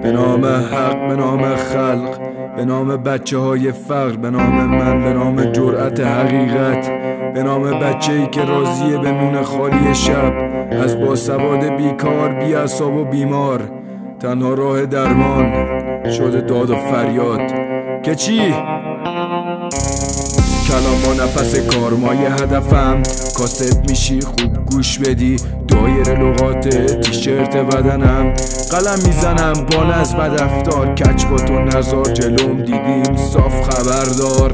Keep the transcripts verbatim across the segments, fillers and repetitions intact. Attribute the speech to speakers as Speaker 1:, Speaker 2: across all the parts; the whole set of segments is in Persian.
Speaker 1: به نام حق، به نام خلق، به نام بچه های فقر، به نام من، به نام جرأت حقیقت، به نام بچه ای که راضیه به نون خالی شب، از باسواد بیکار، بی اعصاب و بیمار. تنها راه درمان شده داد و فریاد که چی؟ کلام با نفس کارمای هدفم، کاست میشی خوب گوش بدی، دایر لغات تیشرت بدنم، قلم میزنم بان از بدافتار، کچ با تو نزار جلوم دیدیم صاف خبردار.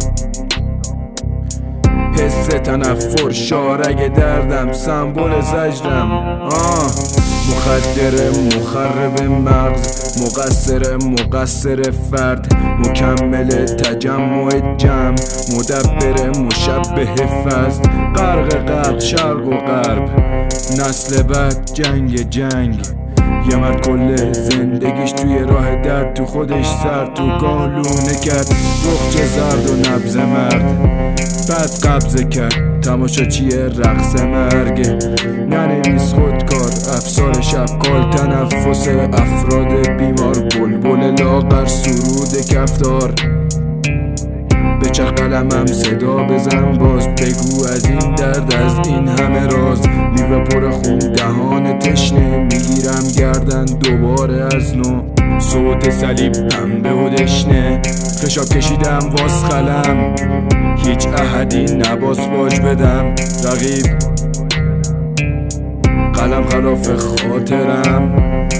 Speaker 1: حس تنفر شارگ دردم، سمبل زجرم، آه مخدر مخرب مغز، مقصر مقصر فرد، مکمل تجمع جمع، مدبر مشبه فضل، غرق غرق شرق و غرب، نسل بد جنگ جنگ. یه مرد کل زندگیش توی راه درد، تو خودش سر تو گالونه کرد، رخچه زرد و نبض مرد، بعد قبضه کرد تماشاچی رقص مرگ. ننویس خودکار، افسار شبکال، تنفس افراد بیمار، بلبل لاغر سرود کفتار. به چرخ قلمم صدا بزن باز، بگو از این درد، از این همه راز. لیوه پر خون، دهان تشنه، میگیرم گردن دوباره از نو، صوت صلیب پنبه و دشنه. خشاب کشیدم واس خلم، هیچ احدی نباس باج بدم. رقیب قلم خلاف خاطرم.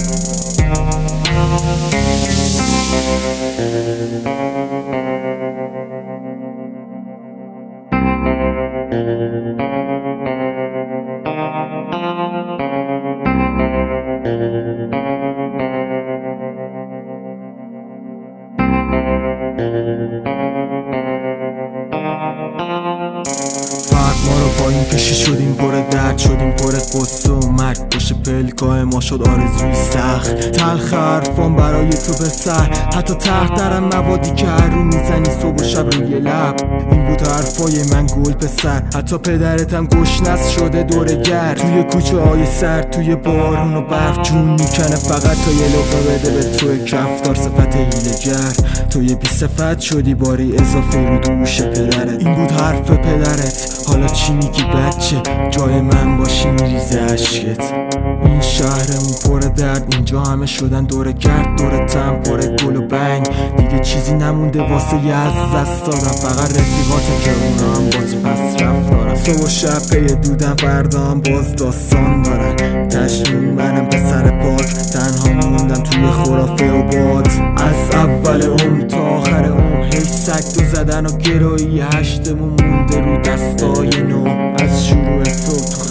Speaker 2: ما رو پایین کشی شدیم، پر درد شدیم، پر قصه و مرگ. پشت پلکای ما شد آرزوی سخت، تلخ حرفان برای تو به سر، حتی تحت درم موادی که هر رو میزنی صبح و شب روی لب. این بود حرفای من گل پسر، حتی پدرتم گشنس شده دوره گرد، توی کوچه های سرد، توی بارون و برف جون میکنه فقط تا یه لقمه بده به توی کفتار. صفت هیله‌گر توی بی صفت شدی، باری اضافه رو دوش پدرت. این بود حرف پدرت، حالا چی میگی بچه؟ جای من باشی میریزه عشقت. این شهرمون پر درد، اینجا همه شدن دوره گرد، دوره تم پر گل و بنگ. دیگه چیزی نمونده واسه یه از دست دادم، فقط رفیقاته که اونا هم باز پس رفت دارن. صبح و شب پی دودم، فردا هم باز داستان دارن. تشنون منم پسر پاک، تنها موندم توی خرافه و باد. از اول عمر تا آخر عمر هی سگ دو زدن و گرایی هشتمون مونده رو دستای نو. از شروع صبح